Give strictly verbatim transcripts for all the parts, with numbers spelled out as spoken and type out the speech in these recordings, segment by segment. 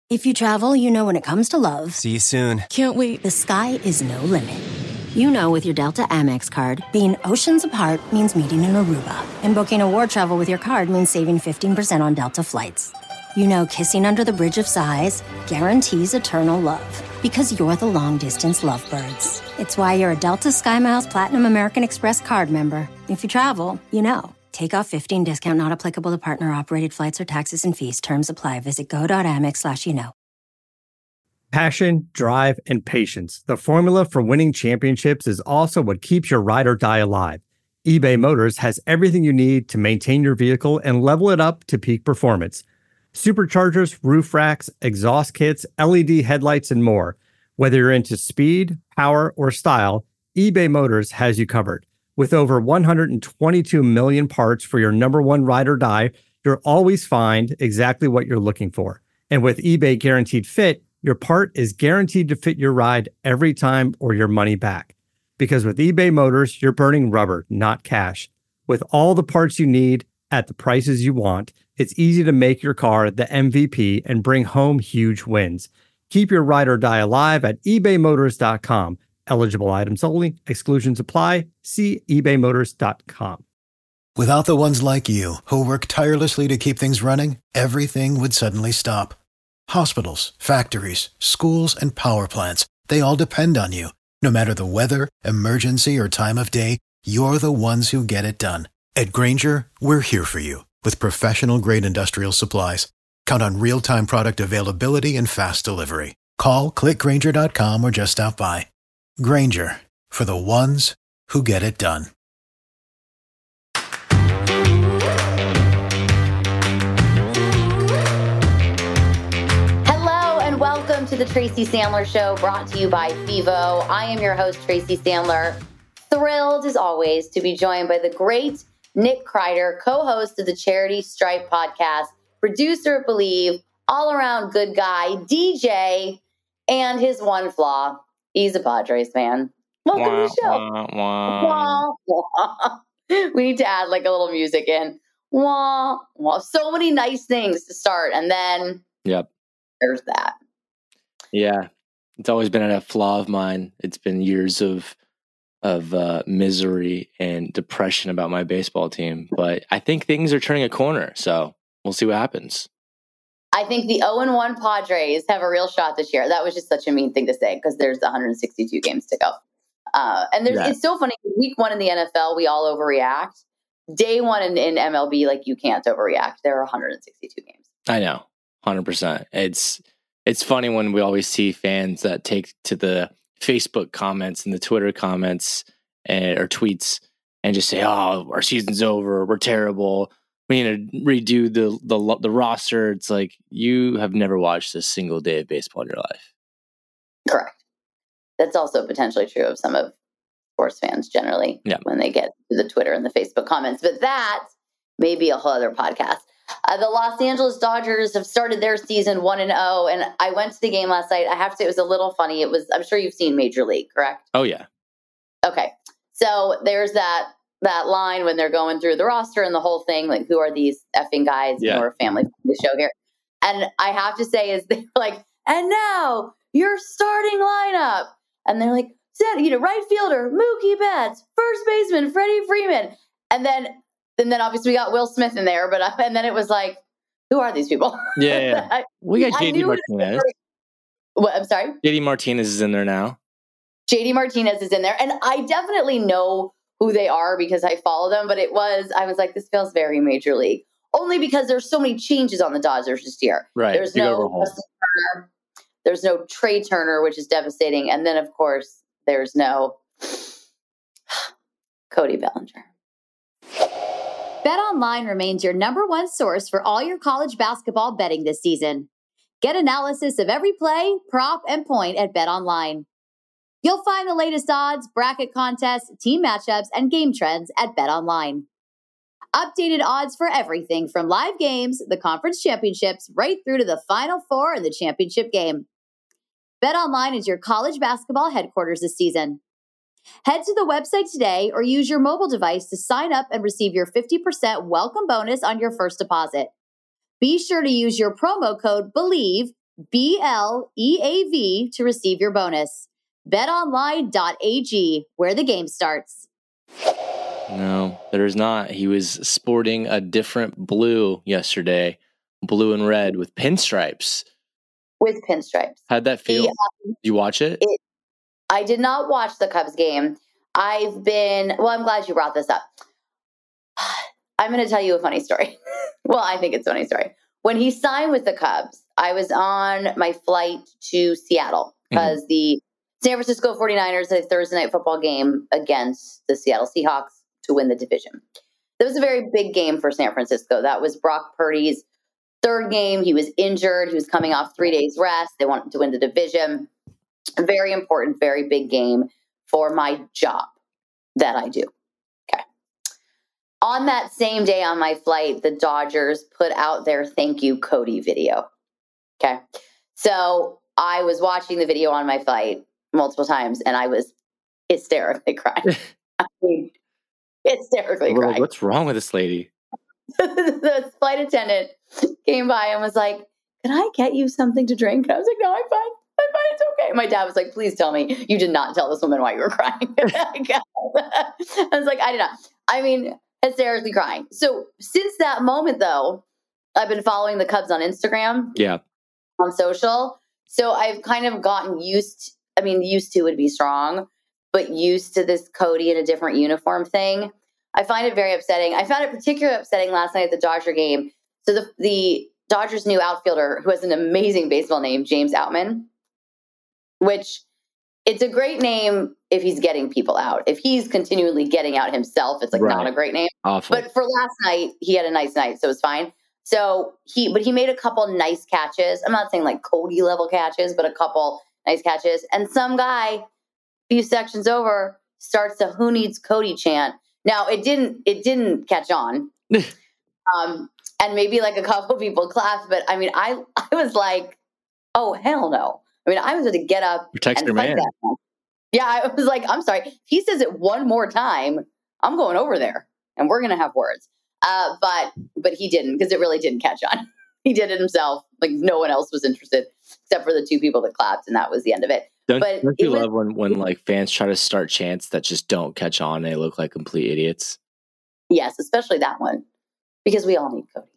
If you travel, you know when it comes to love. See you soon. Can't wait. The sky is no limit. You know with your Delta Amex card, being oceans apart means meeting in Aruba. And booking a war travel with your card means saving fifteen percent on Delta flights. You know kissing under the Bridge of Sighs guarantees eternal love. Because you're the long-distance lovebirds. It's why you're a Delta SkyMiles Platinum American Express card member. If you travel, you know. Take off fifteen discount not applicable to partner-operated flights or taxes and fees. Terms apply. Visit go.amex slash you know. Passion, drive, and patience. The formula for winning championships is also what keeps your ride or die alive. eBay Motors has everything you need to maintain your vehicle and level it up to peak performance. Superchargers, roof racks, exhaust kits, L E D headlights, and more. Whether you're into speed, power, or style, eBay Motors has you covered. With over one hundred twenty-two million parts for your number one ride or die, you'll always find exactly what you're looking for. And with eBay Guaranteed Fit, your part is guaranteed to fit your ride every time or your money back. Because with eBay Motors, you're burning rubber, not cash. With all the parts you need at the prices you want, it's easy to make your car the M V P and bring home huge wins. Keep your ride or die alive at ebay motors dot com. Eligible items only. Exclusions apply. See ebay motors dot com. Without the ones like you, who work tirelessly to keep things running, everything would suddenly stop. Hospitals, factories, schools, and power plants, they all depend on you. No matter the weather, emergency, or time of day, you're the ones who get it done. At Grainger, we're here for you with professional-grade industrial supplies. Count on real-time product availability and fast delivery. Call, click grainger dot com, or just stop by. Grainger, for the ones who get it done. Hello and welcome to the Tracy Sandler Show, brought to you by FIVO. I am your host, Tracy Sandler. Thrilled, as always, to be joined by the great Nick Kreider, co-host of the Charity Stripe podcast, producer of Believe, all-around good guy, D J, and his one flaw, he's a Padres fan. Welcome wah, to the show. Wah, wah. Wah, wah. We need to add like a little music in. Wah, wah. So many nice things to start, and then yep, there's that. Yeah, it's always been a flaw of mine. It's been years of of uh, misery and depression about my baseball team, but I think things are turning a corner, so we'll see what happens. I think the oh and one Padres have a real shot this year. That was just such a mean thing to say because there's one hundred sixty-two games to go. Uh, and there's, yeah. It's so funny. Week one in the N F L, we all overreact. Day one in, in M L B, like you can't overreact. There are one hundred sixty-two games. I know, one hundred percent. It's it's funny when we always see fans that take to the Facebook comments and the Twitter comments and, or tweets and just say, "Oh, our season's over. We're terrible. We need to redo the the the roster." It's like you have never watched a single day of baseball in your life. Correct. That's also potentially true of some of sports fans generally yeah. when they get to the Twitter and the Facebook comments. But that may be a whole other podcast. Uh, the Los Angeles Dodgers have started their season one and oh, and I went to the game last night. I have to say it was a little funny. It was. I'm sure you've seen Major League, correct? Oh yeah. Okay, so there's that that line when they're going through the roster and the whole thing. Like, who are these effing guys? Yeah. Who are family from the show here? And I have to say, is they're like, and now your starting lineup, and they're like, you know, right fielder Mookie Betts, first baseman Freddie Freeman, and then. And then obviously we got Will Smith in there, but uh, and then it was like, who are these people? Yeah, yeah. I, we got J D Martinez. What, I'm sorry? J D Martinez is in there now. J D Martinez is in there. And I definitely know who they are because I follow them, but it was, I was like, this feels very Major League. Only because there's so many changes on the Dodgers this year. Right. There's no Justin Turner. There's no Trey Turner, which is devastating. And then, of course, there's no Cody Bellinger. BetOnline remains your number one source for all your college basketball betting this season. Get analysis of every play, prop, and point at BetOnline. You'll find the latest odds, bracket contests, team matchups, and game trends at BetOnline. Updated odds for everything from live games, the conference championships, right through to the Final Four and the championship game. BetOnline is your college basketball headquarters this season. Head to the website today or use your mobile device to sign up and receive your fifty percent welcome bonus on your first deposit. Be sure to use your promo code BELIEVE, B L E A V, to receive your bonus. bet online dot a g, where the game starts. No, there's not. He was sporting a different blue yesterday, blue and red with pinstripes. With pinstripes. How'd that feel? He, um, Did you watch it? it? I did not watch the Cubs game. I've been, well, I'm glad you brought this up. I'm going to tell you a funny story. Well, I think it's a funny story. When he signed with the Cubs, I was on my flight to Seattle because mm-hmm. the San Francisco forty-niners had a Thursday night football game against the Seattle Seahawks to win the division. That was a very big game for San Francisco. That was Brock Purdy's third game. He was injured. He was coming off three days rest. They wanted to win the division. A very important, very big game for my job that I do. Okay. On that same day on my flight, the Dodgers put out their thank you Cody video. Okay. So I was watching the video on my flight multiple times and I was hysterically crying. I mean, hysterically We're crying. Like, what's wrong with this lady? The flight attendant came by and was like, can I get you something to drink? And I was like, no, I'm fine. I'm fine. It's okay. My dad was like, please tell me you did not tell this woman why you were crying. I was like, I did not. I mean, hysterically crying. So since that moment, though, I've been following the Cubs on Instagram. Yeah. On social. So I've kind of gotten used, I mean, used to would be strong, but used to this Cody in a different uniform thing. I find it very upsetting. I found it particularly upsetting last night at the Dodger game. So the, the Dodgers' new outfielder, who has an amazing baseball name, James Outman, which it's a great name if he's getting people out. If he's continually getting out himself, it's like right. not a great name. Awful. But for last night, he had a nice night, so it's fine. So he, but he made a couple nice catches. I'm not saying like Cody level catches, but a couple nice catches. And some guy, a few sections over, starts a "Who Needs Cody" chant. Now it didn't, it didn't catch on, um, and maybe like a couple people clapped. But I mean, I, I was like, oh hell no! I mean, I was going to get up protect and your fight man. That. Yeah, I was like, I'm sorry. If he says it one more time, I'm going over there, and we're going to have words. Uh, but but he didn't, because it really didn't catch on. He did it himself. Like no one else was interested except for the two people that clapped, and that was the end of it. Don't, but don't you was, love when, when like fans try to start chants that just don't catch on and they look like complete idiots? Yes, especially that one, because we all need Cody.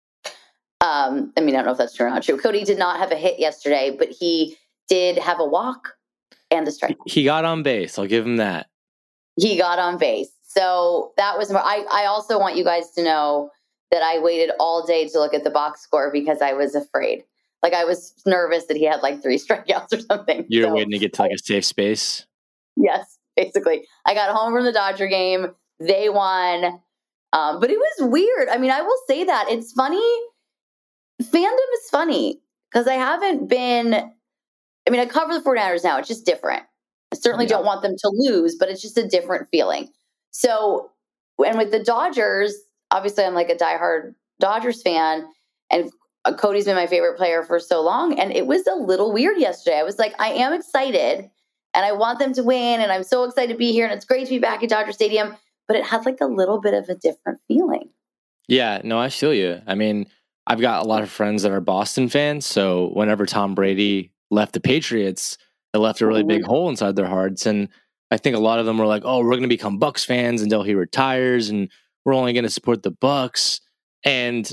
Um, I mean, I don't know if that's true or not true. Cody did not have a hit yesterday, but he did have a walk and a strike. He got on base. I'll give him that. He got on base. So that was more. I, I also want you guys to know that I waited all day to look at the box score because I was afraid. Like I was nervous that he had like three strikeouts or something. You're so, waiting to get to like a safe space? Yes, basically. I got home from the Dodger game. They won. Um, but it was weird. I mean, I will say that. It's funny. Fandom is funny because I haven't been, I mean, I cover the forty-niners now. It's just different. I certainly yeah. don't want them to lose, but it's just a different feeling. So, and with the Dodgers, obviously I'm like a diehard Dodgers fan, and Cody's been my favorite player for so long. And it was a little weird yesterday. I was like, I am excited and I want them to win. And I'm so excited to be here. And it's great to be back at Dodger Stadium. But it had like a little bit of a different feeling. Yeah, no, I feel you. I mean, I've got a lot of friends that are Boston fans. So whenever Tom Brady left the Patriots, it left a really big hole inside their hearts. And I think a lot of them were like, oh, we're going to become Bucks fans until he retires. And we're only going to support the Bucks. And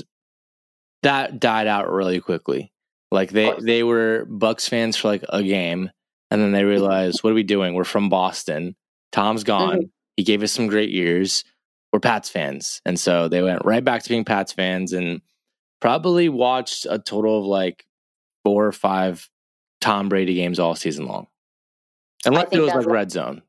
that died out really quickly. Like they, they were Bucks fans for like a game. And then they realized, what are we doing? We're from Boston. Tom's gone. Mm-hmm. He gave us some great years. We're Pats fans. And so they went right back to being Pats fans and probably watched a total of like four or five Tom Brady games all season long. Unless it was like Red Zone.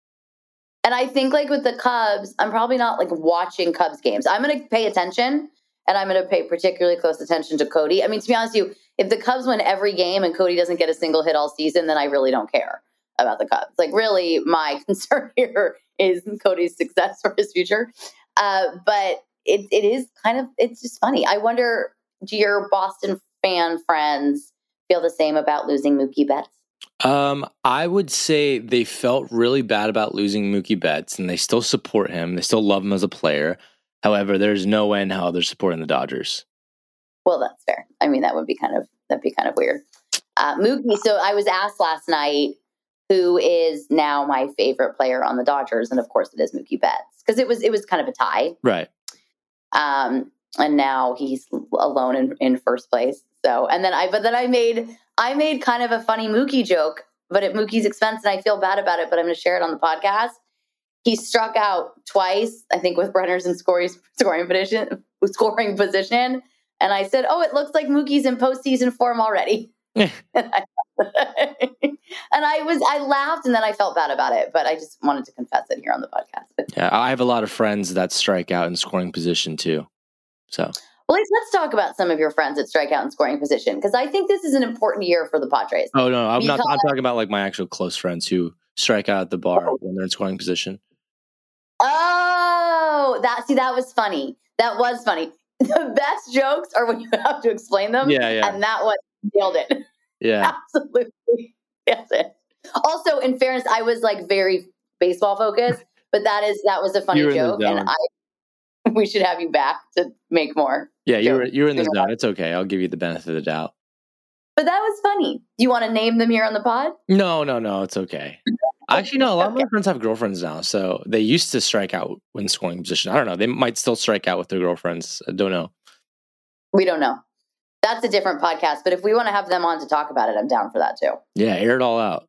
And I think like with the Cubs, I'm probably not like watching Cubs games. I'm going to pay attention, and I'm going to pay particularly close attention to Cody. I mean, to be honest with you, if the Cubs win every game and Cody doesn't get a single hit all season, then I really don't care about the Cubs. Like really my concern here is Cody's success for his future. Uh, but it it is kind of, it's just funny. I wonder, do your Boston fan friends feel the same about losing Mookie Betts? Um, I would say they felt really bad about losing Mookie Betts, and they still support him. They still love him as a player. However, there's no way in hell they're supporting the Dodgers. Well, that's fair. I mean, that would be kind of, that'd be kind of weird. Uh, Mookie, so I was asked last night who is now my favorite player on the Dodgers, and of course it is Mookie Betts, because it was it was kind of a tie. Right. Um, and now he's alone in, in first place. So, and then I, but then I made I made kind of a funny Mookie joke, but at Mookie's expense, and I feel bad about it, but I'm going to share it on the podcast. He struck out twice, I think, with runners in scoring scoring position, scoring position, and I said, "Oh, it looks like Mookie's in postseason form already." and, I, and I was, I laughed, and then I felt bad about it, but I just wanted to confess it here on the podcast. Yeah, I have a lot of friends that strike out in scoring position too. So, well, let's, let's talk about some of your friends that strike out in scoring position, because I think this is an important year for the Padres. Oh no, I'm because, not. I'm talking about like my actual close friends who strike out at the bar oh. when they're in scoring position. Oh, that see, that was funny. That was funny. The best jokes are when you have to explain them. Yeah, yeah. And that one nailed it. Yeah, absolutely. That's it. Also, in fairness, I was like very baseball focused, but that is that was a funny joke, and I we should have you back to make more. Yeah, you were you were in the zone. It's okay. I'll give you the benefit of the doubt. But that was funny. Do you want to name them here on the pod? No, no, no. It's okay. Actually, no. A lot okay. of my friends have girlfriends now, so they used to strike out when scoring position. I don't know. They might still strike out with their girlfriends. I don't know. We don't know. That's a different podcast. But if we want to have them on to talk about it, I'm down for that too. Yeah, air it all out.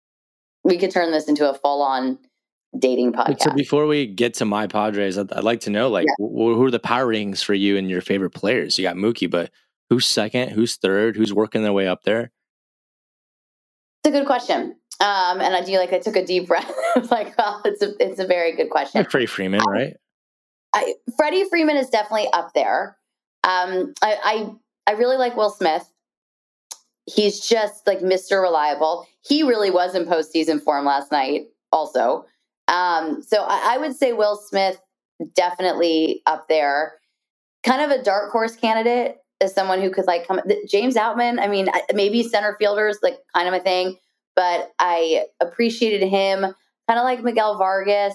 We could turn this into a full-on dating podcast. So before we get to my Padres, I'd, I'd like to know, like, yeah. wh- who are the power ratings for you and your favorite players? You got Mookie, but who's second? Who's third? Who's working their way up there? It's a good question. Um, and I do like I took a deep breath. like, well, it's a it's a very good question. Like Freddie Freeman, right? I, Freddie Freeman is definitely up there. Um, I, I I really like Will Smith. He's just like Mister Reliable. He really was in postseason form last night, also. Um, so I, I would say Will Smith definitely up there. Kind of a dark horse candidate as someone who could like come. James Outman. I mean, maybe center fielders like kind of a thing. But I appreciated him, kind of like Miguel Vargas.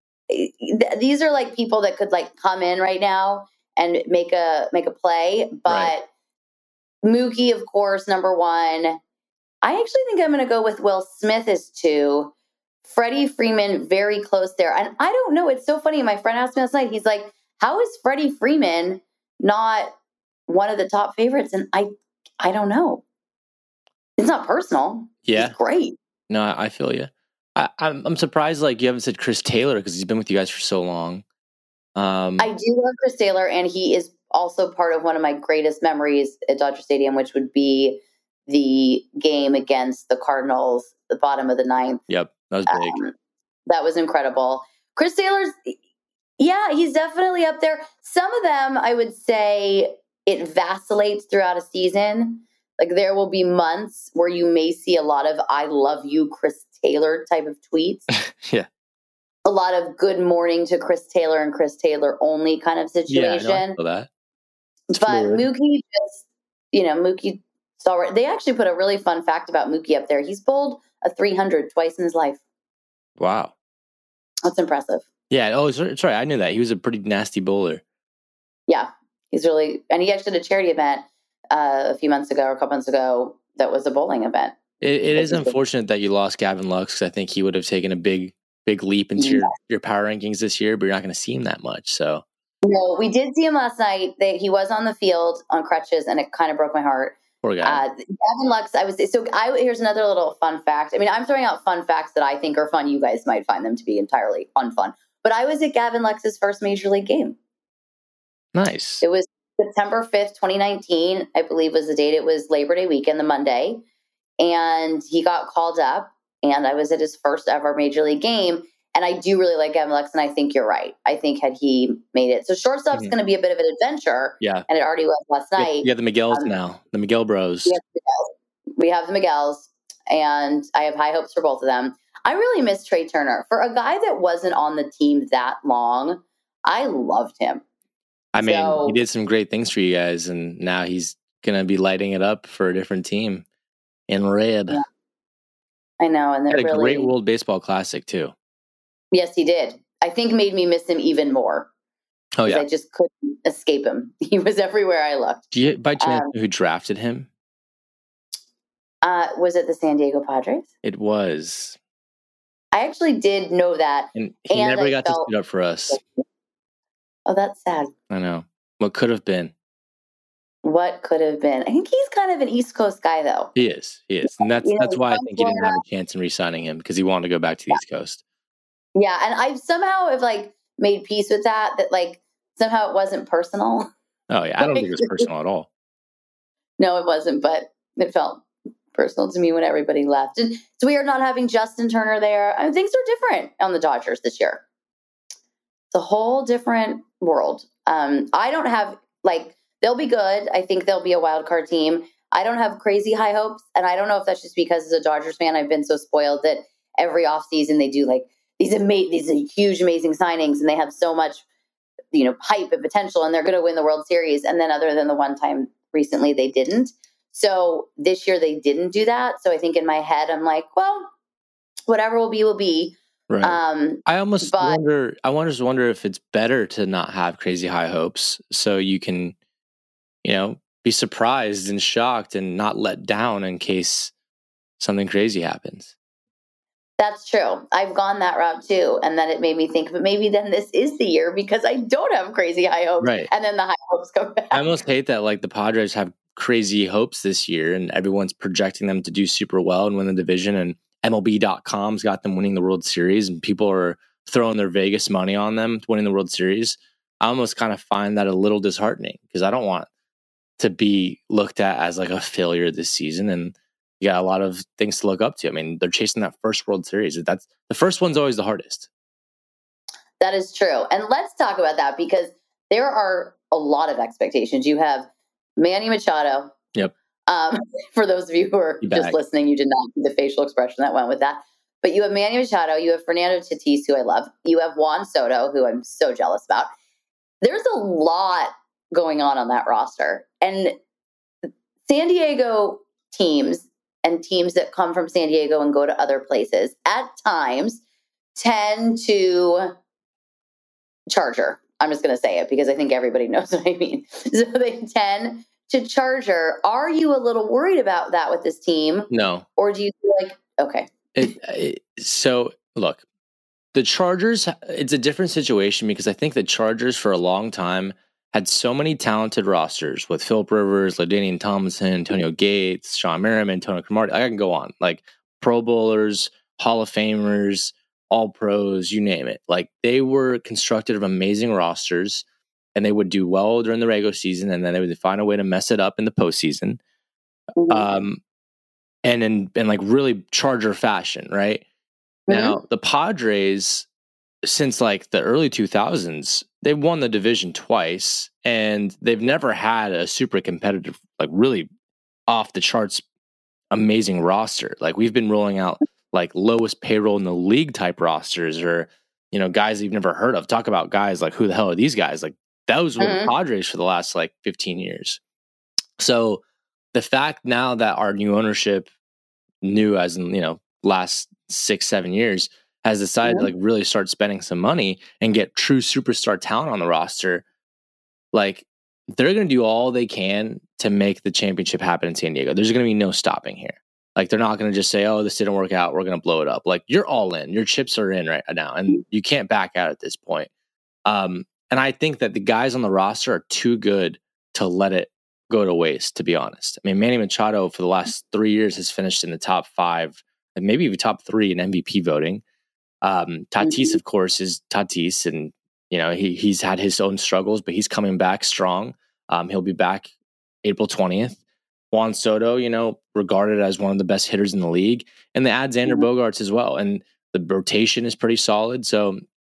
These are like people that could like come in right now and make a make a play. But right. Mookie, of course, number one. I actually think I'm going to go with Will Smith as two. Freddie Freeman, very close there. And I don't know. It's so funny. My friend asked me last night. He's like, "How is Freddie Freeman not one of the top favorites?" And I, I don't know. It's not personal. Yeah, it's great. No, I feel you. I, I'm I'm surprised like you haven't said Chris Taylor because he's been with you guys for so long. Um, I do love Chris Taylor, and he is also part of one of my greatest memories at Dodger Stadium, which would be the game against the Cardinals, the bottom of the ninth. Yep, that was big. Um, that was incredible. Chris Taylor's, yeah, he's definitely up there. Some of them, I would say, it vacillates throughout a season. Like there will be months where you may see a lot of "I love you, Chris Taylor" type of tweets. Yeah. A lot of "good morning" to Chris Taylor and Chris Taylor only kind of situation. Yeah, I know, I feel that. It's but fluid. Mookie just, you know, Mookie saw right. They actually put a really fun fact about Mookie up there. He's bowled a three hundred twice in his life. Wow. That's impressive. Yeah. Oh, sorry. I knew that. He was a pretty nasty bowler. Yeah. He's really, and he actually did a charity event Uh, a few months ago or a couple months ago that was a bowling event. It, it is unfortunate that you lost Gavin Lux because I think he would have taken a big, big leap into yeah. your, your power rankings this year, but you're not going to see him that much. So, no, we did see him last night. They, he was on the field on crutches, and it kind of broke my heart. Poor guy. Uh, Gavin Lux, I was so. I here's another little fun fact. I mean, I'm throwing out fun facts that I think are fun. You guys might find them to be entirely unfun. But I was at Gavin Lux's first major league game. Nice. It was September fifth, twenty nineteen, I believe was the date. It was Labor Day weekend, the Monday. And he got called up, and I was at his first ever major league game. And I do really like Gavin Lux, and I think you're right. I think had he made it. So shortstop's mm-hmm. going to be a bit of an adventure. Yeah. And it already was last night. You have the Miguels um, now, the Miguel Bros. We have the Miguels. We have the Miguels, and I have high hopes for both of them. I really miss Trey Turner. For a guy that wasn't on the team that long, I loved him. I mean, so, he did some great things for you guys, and now he's going to be lighting it up for a different team in red. Yeah. I know. And he had a really, great World Baseball Classic, too. Yes, he did. I think made me miss him even more. Oh, yeah. I just couldn't escape him. He was everywhere I looked. Do you, by chance, um, who drafted him? Uh, was it the San Diego Padres? It was. I actually did know that. And he and never I got felt, to suit up for us. Oh, that's sad. I know. What could have been. What could have been. I think he's kind of an East Coast guy, though. He is. He is. And that's you know, that's why I think he didn't have a chance in re-signing him, because he wanted to go back to the yeah. East Coast. Yeah, and I somehow have like made peace with that, that like somehow it wasn't personal. Oh, yeah. I don't think it was personal at all. No, it wasn't, but it felt personal to me when everybody left. And it's weird not having Justin Turner there. I mean, things are different on the Dodgers this year. It's a whole different world. Um, I don't have, like, they'll be good. I think they'll be a wild card team. I don't have crazy high hopes. And I don't know if that's just because as a Dodgers fan, I've been so spoiled that every offseason they do like these ama- these huge, amazing signings, and they have so much, you know, hype and potential, and they're going to win the World Series. And then other than the one time recently, they didn't. So this year they didn't do that. So I think in my head, I'm like, well, whatever will be, will be. Right. Um, I almost but, wonder, I just wonder if it's better to not have crazy high hopes so you can, you know, be surprised and shocked and not let down in case something crazy happens. That's true. I've gone that route too. And then it made me think, but maybe then this is the year because I don't have crazy high hopes. Right. And then the high hopes come back. I almost hate that like the Padres have crazy hopes this year and everyone's projecting them to do super well and win the division, and M L B dot com's got them winning the World Series and people are throwing their Vegas money on them winning the World Series. I almost kind of find that a little disheartening because I don't want to be looked at as like a failure this season, and you got a lot of things to look up to. I mean, they're chasing that first World Series. That's the first one's always the hardest. That is true. And let's talk about that because there are a lot of expectations. You have Manny Machado. Yep. Um, for those of you who are you just back. listening, you did not see the facial expression that went with that. But you have Manny Machado, you have Fernando Tatis, who I love. You have Juan Soto, who I'm so jealous about. There's a lot going on on that roster. And San Diego teams and teams that come from San Diego and go to other places at times tend to Charger. I'm just going to say it because I think everybody knows what I mean. So they tend to Charger. Are you a little worried about that with this team? No. Or do you feel like, okay. It, it, so look, the Chargers, it's a different situation because I think the Chargers for a long time had so many talented rosters with Phillip Rivers, LaDainian Tomlinson, Antonio Gates, Sean Merriman, Tony Cromartie. I can go on. Like Pro Bowlers, Hall of Famers, All Pros, you name it. Like they were constructed of amazing rosters, and they would do well during the regular season, and then they would find a way to mess it up in the postseason. Mm-hmm. Um, and in, in like really Charger fashion, right? Mm-hmm. Now, the Padres, since like the early two thousands, they've won the division twice, and they've never had a super competitive, like really off the charts, amazing roster. Like we've been rolling out like lowest payroll in the league type rosters, or, you know, guys you've never heard of. Talk about guys like, who the hell are these guys? Like those were mm-hmm. the Padres for the last like fifteen years. So the fact now that our new ownership, new as in, you know, last six, seven years, has decided mm-hmm. to like really start spending some money and get true superstar talent on the roster, like they're going to do all they can to make the championship happen in San Diego. There's going to be no stopping here. Like they're not going to just say, oh, this didn't work out, we're going to blow it up. Like you're all in, your chips are in right now, and you can't back out at this point. Um, and I think that the guys on the roster are too good to let it go to waste, to be honest. I mean, Manny Machado for the last three years has finished in the top five and maybe even top three in M V P voting. Um, Tatis, mm-hmm. of course, is Tatis, and you know he he's had his own struggles, but he's coming back strong. Um, he'll be back April twentieth. Juan Soto, you know, regarded as one of the best hitters in the league, and they add Xander mm-hmm. Bogaerts as well, and the rotation is pretty solid. So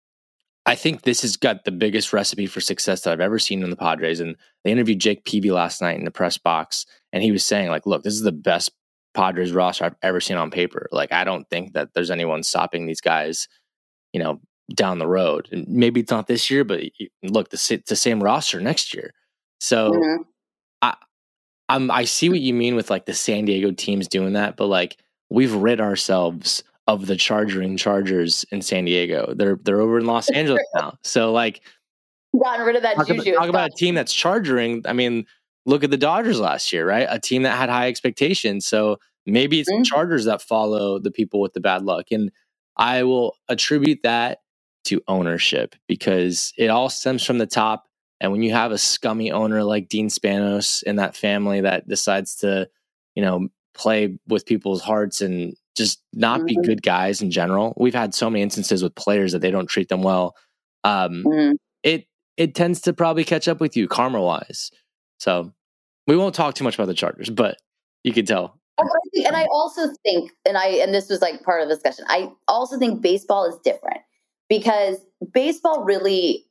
I think this has got the biggest recipe for success that I've ever seen in the Padres. And they interviewed Jake Peavy last night in the press box, and he was saying, like, look, this is the best Padres roster I've ever seen on paper. Like, I don't think that there's anyone stopping these guys, you know, down the road. And maybe it's not this year, but look, the, the same roster next year. So mm-hmm. I, I'm, I see what you mean with like the San Diego teams doing that, but like we've rid ourselves of the Chargering Chargers in San Diego. They're they're over in Los Angeles now. So like, gotten rid of that talk juju. About, talk about a team that's chargering. I mean, look at the Dodgers last year, right? A team that had high expectations. So Maybe it's mm-hmm. the Chargers that follow the people with the bad luck. And I will attribute that to ownership because it all stems from the top. And when you have a scummy owner like Dean Spanos in that family that decides to, you know, play with people's hearts and just not mm-hmm. be good guys in general. We've had so many instances with players that they don't treat them well. Um, mm-hmm. It it tends to probably catch up with you karma wise. So we won't talk too much about the Chargers, but you could tell. And I also think, and I and this was like part of the discussion, I also think baseball is different because baseball really,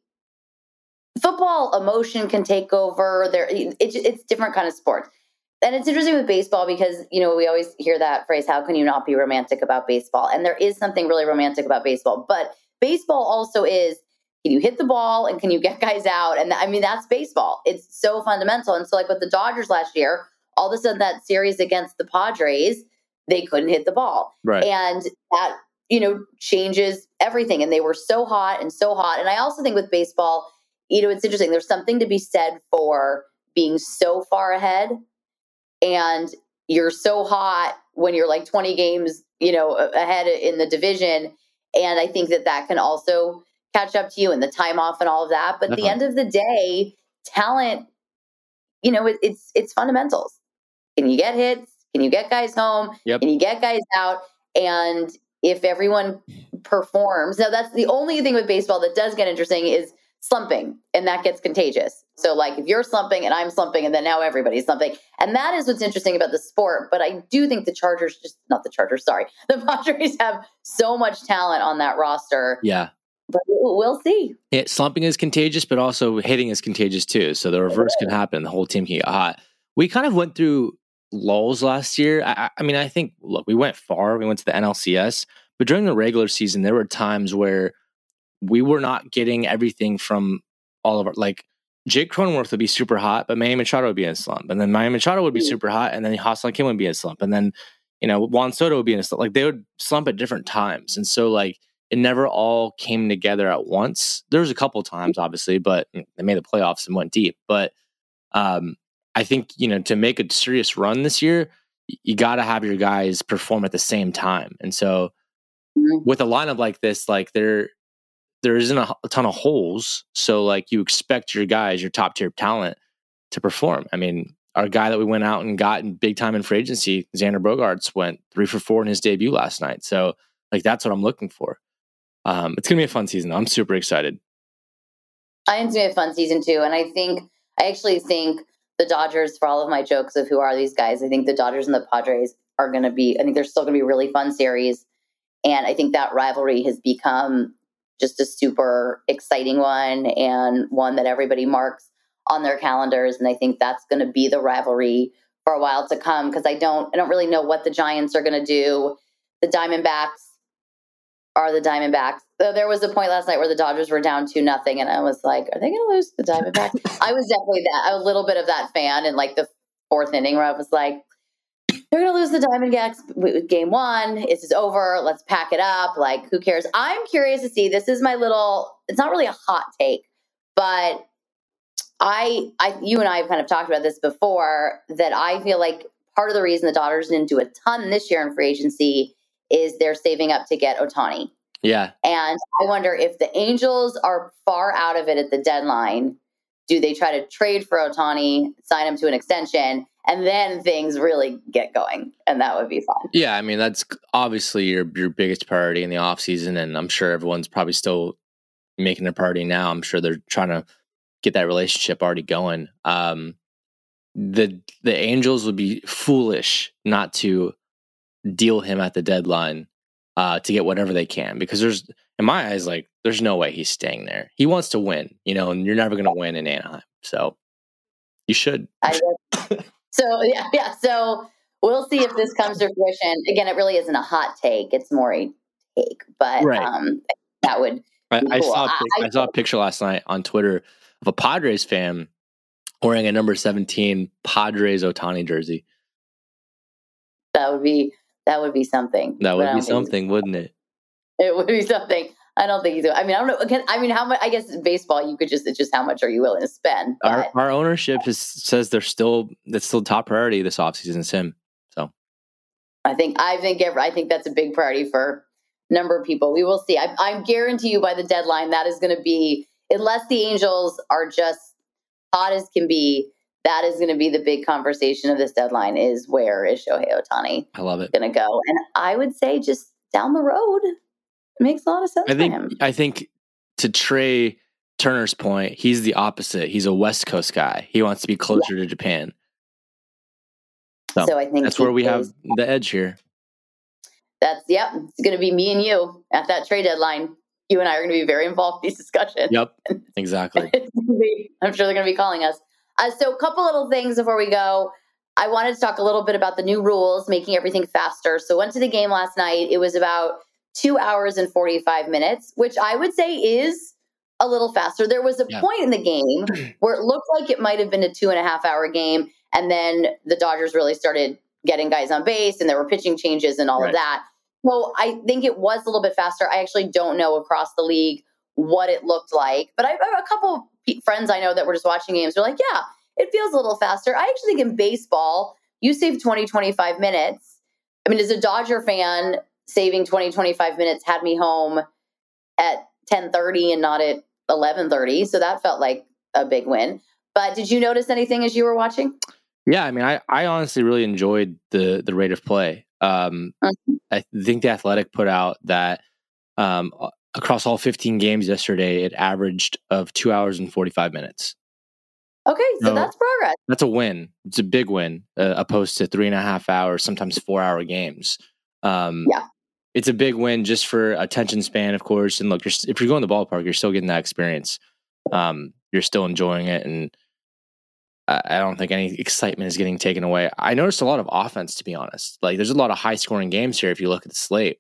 football emotion can take over. There, it, it's different kind of sport. And it's interesting with baseball because, you know, we always hear that phrase, how can you not be romantic about baseball? And there is something really romantic about baseball. But baseball also is, can you hit the ball and can you get guys out? And I mean, that's baseball. It's so fundamental. And so like with the Dodgers last year, all of a sudden that series against the Padres, they couldn't hit the ball. Right. And that, you know, changes everything. And they were so hot and so hot. And I also think with baseball, you know, it's interesting. There's something to be said for being so far ahead. And you're so hot when you're like twenty games, you know, ahead in the division. And I think that that can also catch up to you and the time off and all of that. But uh-huh. at the end of the day, talent, you know, it, it's it's fundamentals. Can you get hits? Can you get guys home? Yep. Can you get guys out? And if everyone performs, now that's the only thing with baseball that does get interesting is slumping, and that gets contagious. So like if you're slumping and I'm slumping and then now everybody's slumping. And that is what's interesting about the sport. But I do think the Chargers, just not the Chargers, sorry. The Padres have so much talent on that roster. Yeah. But we'll see. Yeah, slumping is contagious, but also hitting is contagious too. So the reverse can happen. The whole team can get hot. We kind of went through lulls last year. I, I mean, I think, look, we went far. We went to the N L C S. But during the regular season, there were times where we were not getting everything from all of our, like, Jake Cronenworth would be super hot, but Manny Machado would be in a slump. And then Manny Machado would be super hot, and then Ha-Seong Kim would be in a slump. And then, you know, Juan Soto would be in a slump. Like, they would slump at different times. And so, like, it never all came together at once. There was a couple times, obviously, but they made the playoffs and went deep. But um, I think, you know, to make a serious run this year, you got to have your guys perform at the same time. And so with a lineup like this, like, there there isn't a, a ton of holes. So, like, you expect your guys, your top tier talent, to perform. I mean, our guy that we went out and got in big time in free agency, Xander Bogaerts, went three for four in his debut last night. So, like, that's what I'm looking for. Um, it's going to be a fun season. I'm super excited. I think it's going to be a fun season too. And I think, I actually think the Dodgers, for all of my jokes of who are these guys, I think the Dodgers and the Padres are going to be, I think they're still going to be a really fun series. And I think that rivalry has become just a super exciting one and one that everybody marks on their calendars. And I think that's going to be the rivalry for a while to come, because I don't, I don't really know what the Giants are going to do. The Diamondbacks are the Diamondbacks. So there was a point last night where the Dodgers were down two nothing, and I was like, are they going to lose the Diamondbacks? I was definitely that, a little bit of that fan in like the fourth inning where I was like, they're going to lose the Diamondbacks game one. This is over. Let's pack it up. Like, who cares? I'm curious to see. This is my little, it's not really a hot take, but I, I, you and I have kind of talked about this before, that I feel like part of the reason the Dodgers didn't do a ton this year in free agency is they're saving up to get Ohtani. Yeah. And I wonder if the Angels are far out of it at the deadline, do they try to trade for Ohtani, sign him to an extension, and then things really get going? And that would be fun. Yeah, I mean, that's obviously your your biggest priority in the offseason, and I'm sure everyone's probably still making their priority now. I'm sure they're trying to get that relationship already going. Um, the the Angels would be foolish not to deal him at the deadline uh, to get whatever they can, because there's, in my eyes, like, there's no way he's staying there. He wants to win, you know, and you're never going to win in Anaheim. So you should. I so, yeah, yeah. So we'll see if this comes to fruition. Again, it really isn't a hot take. It's more a take, but right. um, that would I, be I, cool. saw a, I, I saw a picture last night on Twitter of a Padres fan wearing a number seventeen Padres Ohtani jersey. That would be That would be something. That would be something, wouldn't it? It would be something. I don't think he's. I mean, I don't know. Again, I mean, how much? I guess baseball, you could just. It's just how much are you willing to spend? But our our ownership is, says they're still that's still top priority this offseason is him. So I think I think I think that's a big priority for a number of people. We will see. I, I guarantee you by the deadline that is going to be, unless the Angels are just hot as can be, that is going to be the big conversation of this deadline: is where is Shohei Ohtani? I love it. Going to go? And I would say just down the road, it makes a lot of sense I think, for him. I think to Trey Turner's point, he's the opposite. He's a West Coast guy. He wants to be closer yeah. to Japan. So, so I think that's where we have the edge here. That's, yep. It's going to be me and you at that trade deadline. You and I are going to be very involved in these discussions. Yep, exactly. be, I'm sure they're going to be calling us. Uh, so a couple little things before we go. I wanted to talk a little bit about the new rules, making everything faster. So went to the game last night. It was about two hours and forty-five minutes, which I would say is a little faster. There was a yeah. point in the game where it looked like it might have been a two and a half hour game. And then the Dodgers really started getting guys on base and there were pitching changes and all right. of that. So I think it was a little bit faster. I actually don't know across the league what it looked like, but I have a couple friends I know that were just watching games. They're like, yeah, it feels a little faster. I actually think in baseball, you save twenty, twenty-five minutes. I mean, as a Dodger fan, saving twenty, twenty-five minutes had me home at ten thirty and not at eleven thirty. So that felt like a big win. But did you notice anything as you were watching? Yeah, I mean, I, I honestly really enjoyed the the rate of play. Um, mm-hmm. I think The Athletic put out that um, across all fifteen games yesterday, it averaged of two hours and forty-five minutes. Okay, so, so that's progress. That's a win. It's a big win, uh, opposed to three and a half hours, sometimes four hour games. Um, yeah. It's a big win just for attention span, of course. And look, you're, if you're going to the ballpark, you're still getting that experience. Um, you're still enjoying it. And I don't think any excitement is getting taken away. I noticed a lot of offense, to be honest. Like, there's a lot of high-scoring games here if you look at the slate.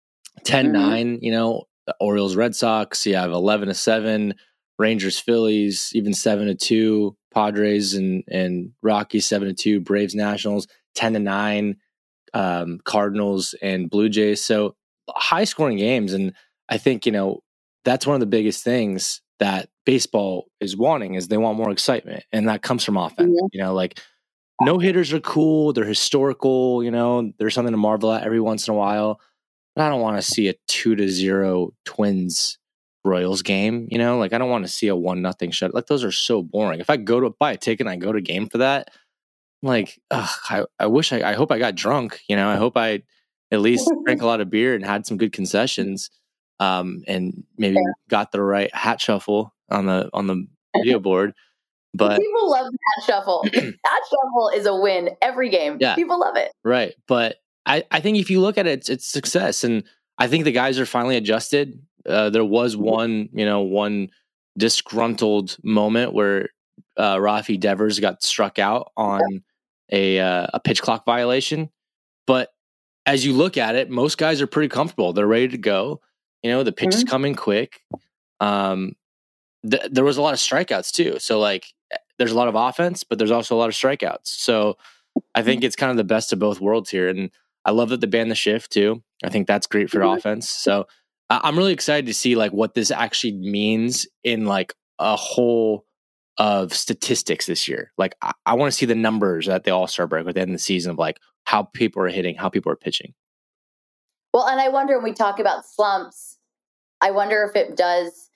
ten nine, mm-hmm. you know, the Orioles, Red Sox. You have eleven to seven, Rangers, Phillies, even seven to two, Padres and, and Rockies, seven to two, Braves, Nationals, ten to nine, um, Cardinals and Blue Jays. So high-scoring games. And I think, you know, that's one of the biggest things that baseball is wanting, is they want more excitement, and that comes from offense. Mm-hmm. You know, like no hitters are cool, they're historical, you know, there's something to marvel at every once in a while. But I don't want to see a two to zero Twins Royals game, you know, like I don't want to see a one nothing shut. Like those are so boring. If I go to buy a ticket and I go to game for that, like ugh, I, I wish I I hope I got drunk, you know, I hope I at least drank a lot of beer and had some good concessions. Um, and maybe yeah. got the right hat shuffle on the on the video board. But people love the hat shuffle. The hat shuffle is a win every game. Yeah. People love it. Right. But I, I think if you look at it, it's, it's success. And I think the guys are finally adjusted. Uh, there was one, you know, one disgruntled moment where uh, Rafi Devers got struck out on a uh, a pitch clock violation. But as you look at it, most guys are pretty comfortable. They're ready to go. You know, the pitch mm-hmm. is coming quick. Um, th- there was a lot of strikeouts too. So like there's a lot of offense, but there's also a lot of strikeouts. So I think it's kind of the best of both worlds here. And I love that they banned the shift too. I think that's great for mm-hmm. offense. So I- I'm really excited to see like what this actually means in like a whole of statistics this year. Like I, I want to see the numbers at the All-Star break at the end of the season of like how people are hitting, how people are pitching. Well, and I wonder when we talk about slumps, I wonder if it does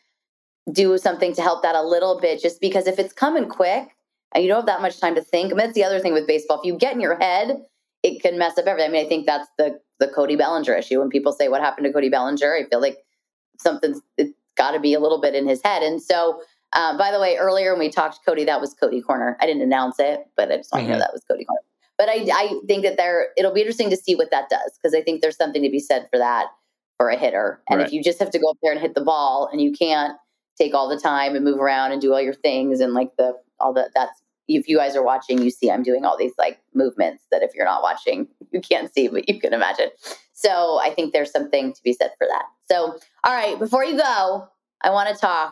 do something to help that a little bit, just because if it's coming quick and you don't have that much time to think. I mean, that's the other thing with baseball. If you get in your head, it can mess up everything. I mean, I think that's the the Cody Bellinger issue. When people say what happened to Cody Bellinger, I feel like something's it's got to be a little bit in his head. And so, uh, by the way, earlier when we talked Cody, that was Cody Corner. I didn't announce it, but I just want mm-hmm. to know that was Cody Corner. But I, I think that there it'll be interesting to see what that does, because I think there's something to be said for that for a hitter. And right. if you just have to go up there and hit the ball and you can't take all the time and move around and do all your things and like the all the that's if you guys are watching, you see I'm doing all these like movements that if you're not watching, you can't see, but you can imagine. So I think there's something to be said for that. So all right, before you go, I want to talk.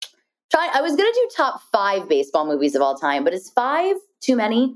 Try I was gonna do top five baseball movies of all time, but is five too many?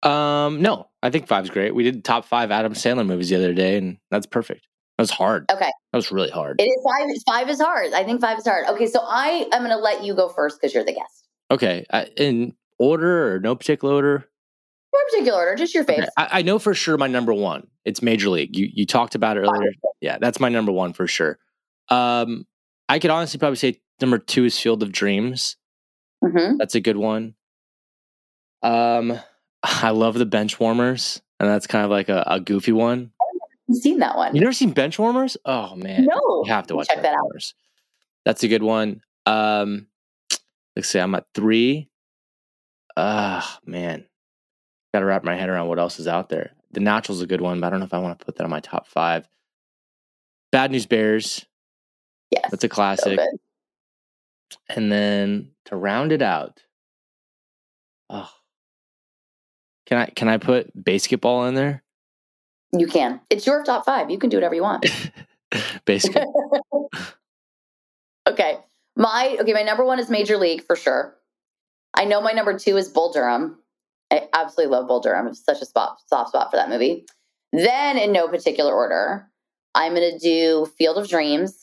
Um, no, I think five's great. We did top five Adam Sandler movies the other day, and that's perfect. That was hard. Okay. That was really hard. It is five. Five is hard. I think five is hard. Okay, so I am going to let you go first because you're the guest. Okay. I, in order or no particular order? No particular order, just your faves. Okay. I, I know for sure my number one. It's Major League. You you talked about it earlier. Yeah, that's my number one for sure. Um, I could honestly probably say number two is Field of Dreams. Mm-hmm. That's a good one. Um, I love the Benchwarmers, and that's kind of like a, a goofy one. I haven't seen that one. You never seen Benchwarmers? Oh man, no. You have to watch Check that out. That's a good one. Um, let's see, I'm at three. Ah, uh, man. Got to wrap my head around what else is out there. The Natural's a good one, but I don't know if I want to put that on my top five. Bad News Bears. Yes. That's a classic. So and then to round it out, oh, can I can I put basketball in there? You can. It's your top five. You can do whatever you want. Basketball. okay. My okay, my number one is Major League for sure. I know my number two is Bull Durham. I absolutely love Bull Durham. It's such a spot, soft spot for that movie. Then, in no particular order, I'm going to do Field of Dreams.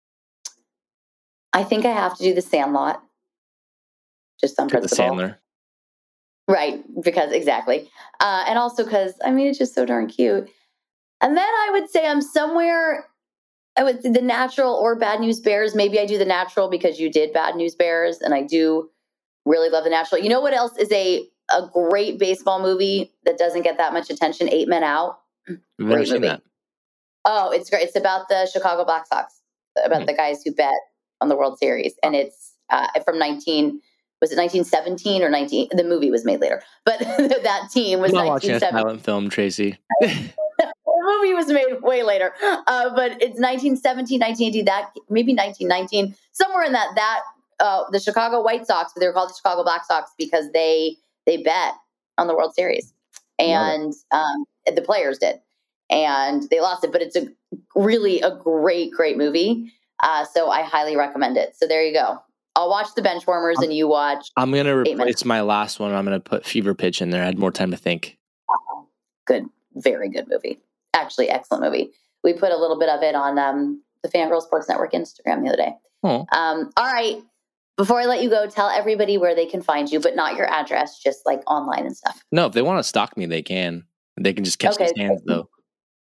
I think I have to do The Sandlot. Just on principle. The Sandler. Right, because exactly. Uh, and also because, I mean, it's just so darn cute. And then I would say I'm somewhere, I would The Natural or Bad News Bears. Maybe I do The Natural because you did Bad News Bears, and I do really love The Natural. You know what else is a a great baseball movie that doesn't get that much attention? Eight Men Out. I've never seen that. Oh, it's great. It's about the Chicago Black Sox, about mm-hmm. the guys who bet on the World Series. And it's uh, from nineteen, was it nineteen seventeen or nineteen? The movie was made later, but that team was I'm not watching a nineteen seventeen. silent film, Tracy. The movie was made way later, uh, but it's nineteen seventeen, nineteen eighteen, that maybe nineteen nineteen, somewhere in that, that uh, the Chicago White Sox, but they were called the Chicago Black Sox because they, they bet on the World Series, and um, the players did, and they lost it. But it's a really a great, great movie. Uh, so I highly recommend it. So there you go. I'll watch The Benchwarmers, I'm, and you watch. I'm gonna replace my last one. I'm gonna put Fever Pitch in there. I had more time to think. Wow. Good, very good movie. Actually, excellent movie. We put a little bit of it on um, the Fangirl Sports Network Instagram the other day. Oh. Um, all right. Before I let you go, tell everybody where they can find you, but not your address, just like online and stuff. No, if they want to stalk me, they can. They can just catch okay. the stands, though.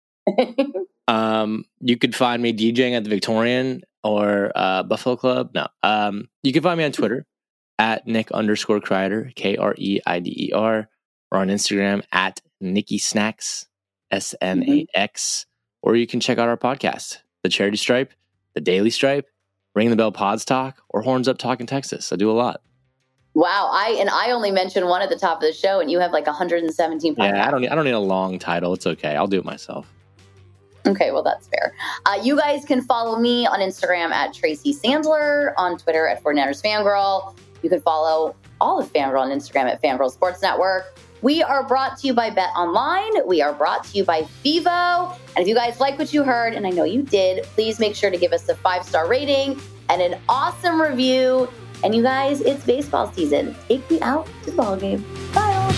um, you could find me DJing at the Victorian or uh, Buffalo Club. No. Um, you can find me on Twitter at Nick underscore Kreider, K R E I D E R, or on Instagram at Nicky Snacks, S N A X. Mm-hmm. Or you can check out our podcast, The Charity Stripe, The Daily Stripe, Ring the Bell Pods Talk, or Horns Up Talking Texas. I do a lot. Wow, I and I only mentioned one at the top of the show, and you have like one hundred seventeen podcasts. Yeah, I don't need, I don't need a long title. It's okay. I'll do it myself. Okay, well, that's fair. Uh, you guys can follow me on Instagram at Tracy Sandler, on Twitter at forty-niners Fangirl. You can follow all of Fangirl on Instagram at Fangirl Sports Network. We are brought to you by Bet Online. We are brought to you by Vivo. And if you guys like what you heard, and I know you did, please make sure to give us a five-star rating and an awesome review. And you guys, it's baseball season. Take me out to the ball game. Bye, all.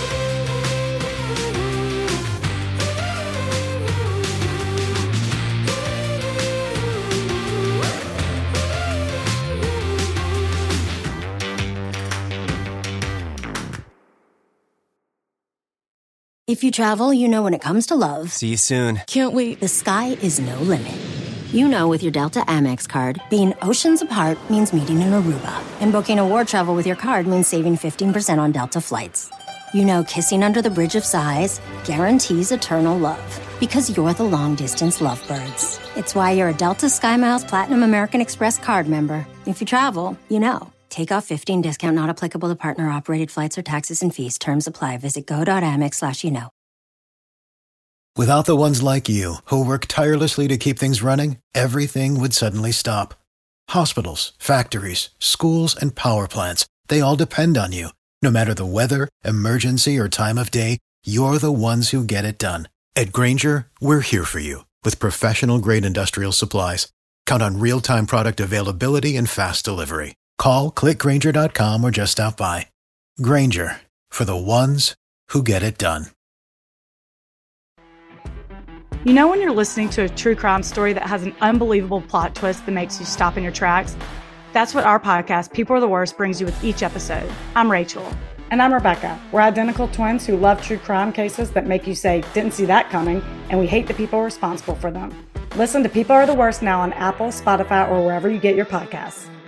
If you travel, you know when it comes to love. See you soon. Can't wait. The sky is no limit. You know with your Delta Amex card, being oceans apart means meeting in Aruba. And booking a war travel with your card means saving fifteen percent on Delta flights. You know kissing under the bridge of sighs guarantees eternal love. Because you're the long-distance lovebirds. It's why you're a Delta SkyMiles Platinum American Express card member. If you travel, you know. Take off fifteen discount not applicable to partner-operated flights or taxes and fees. Terms apply. Visit go.amex slash you know. Without the ones like you, who work tirelessly to keep things running, everything would suddenly stop. Hospitals, factories, schools, and power plants, they all depend on you. No matter the weather, emergency, or time of day, you're the ones who get it done. At Grainger, we're here for you with professional-grade industrial supplies. Count on real-time product availability and fast delivery. Call, click Grainger dot com, or just stop by. Grainger, for the ones who get it done. You know when you're listening to a true crime story that has an unbelievable plot twist that makes you stop in your tracks? That's what our podcast, People Are the Worst, brings you with each episode. I'm Rachel. And I'm Rebecca. We're identical twins who love true crime cases that make you say, didn't see that coming, and we hate the people responsible for them. Listen to People Are the Worst now on Apple, Spotify, or wherever you get your podcasts.